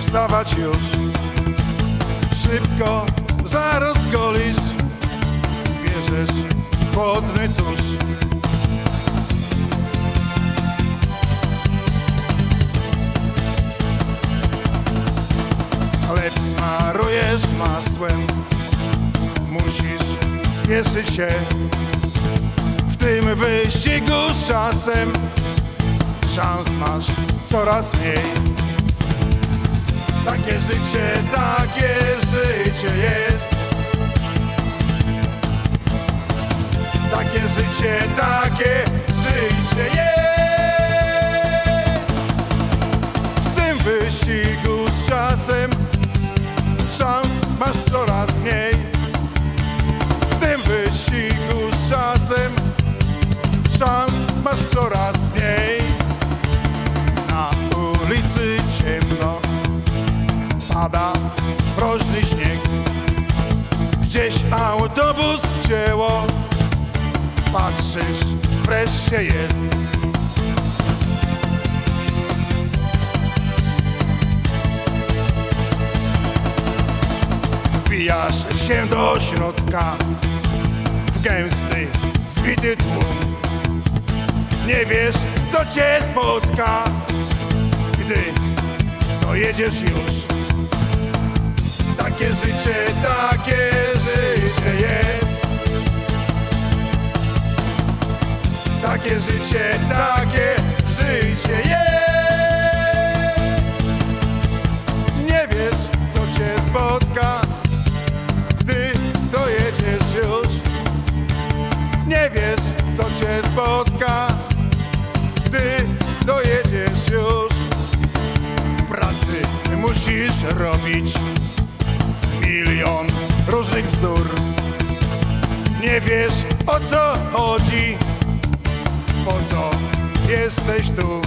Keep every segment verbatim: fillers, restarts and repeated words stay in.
wstawać już. Szybko zaraz golisz, bierzesz chłodny tusz. Chleb smarujesz masłem, musisz spieszyć się. W tym wyścigu z czasem szans masz coraz mniej. Takie życie, takie życie jest. Takie życie, takie życie jest. W tym wyścigu z czasem szans masz coraz mniej. W tym wyścigu z czasem szans masz coraz mniej. Na ulicy ciemno, pada mroźny śnieg. Gdzieś autobus wcięło, patrzysz, wreszcie jest. Wbijasz się do środka w gęsty, zbity tłum. Nie wiesz, co cię spotka, gdy dojedziesz już. Takie życie, takie życie jest. Takie życie, takie życie jest. Nie wiesz, co cię spotka, gdy dojedziesz już. Nie wiesz, co cię spotka, gdy dojedziesz już. Pracy musisz robić milion różnych bzdur. Nie wiesz, o co chodzi, po co jesteś tu.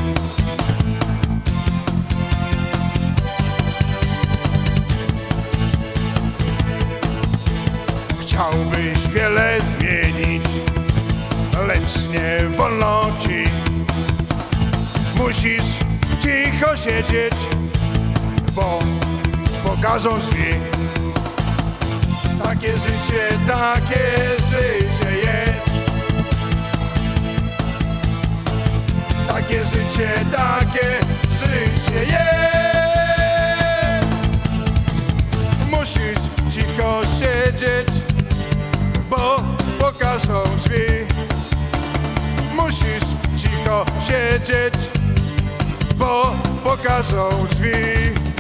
Chciałbyś wiele zmienić, lecz nie wolno ci. Musisz cicho siedzieć, bo pokażą drzwi. Takie życie, takie życie jest. Takie życie, takie życie jest. Musisz cicho siedzieć, bo pokażą drzwi. Musisz cicho siedzieć, bo pokażą drzwi.